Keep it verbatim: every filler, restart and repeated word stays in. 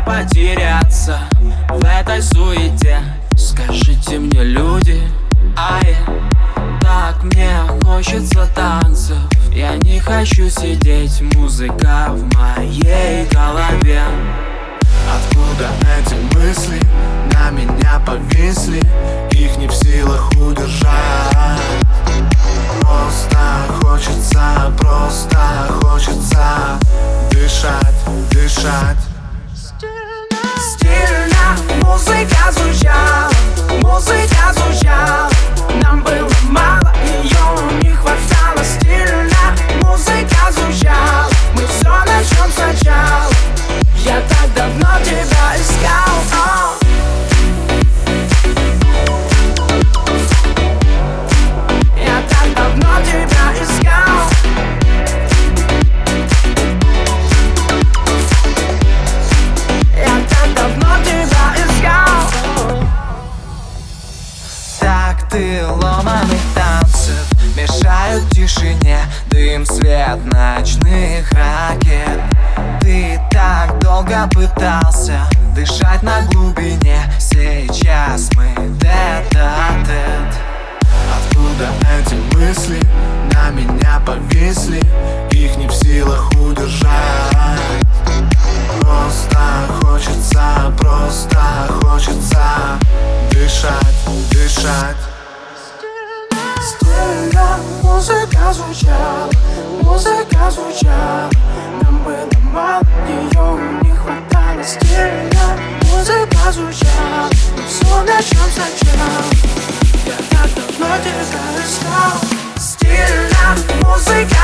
потеряться в этой суете. Скажите мне, люди, ай, так мне хочется танцев. Я не хочу сидеть, музыка в моей голове. Откуда эти мысли на меня повисли? Их не в силах удержать. Просто хочется, просто хочется дышать, дышать. Стильно музыка звучала, музыка звучала. Нам было мало, ее не хватало. Стильно музыка звучала. Мы все начнем сначала. Я так давно тебя искал, о. Я так давно тебя искал. Я так давно тебя искал. Такты ломаных танцев мешают тишине. Дым, свет ночных ракет. Ты так долго пытался дышать на глубине. Сейчас мы тет-а-тет. Откуда эти мысли на меня повисли? Их не в силах удержать. Просто хочется, просто хочется дышать, дышать. Стильно музыка звучала, музыка звучала. Нам было мало, ее не хватало. Стильно музыка звучала. Мы все начнем сначала. Я так давно тебя искал. Стильно музыка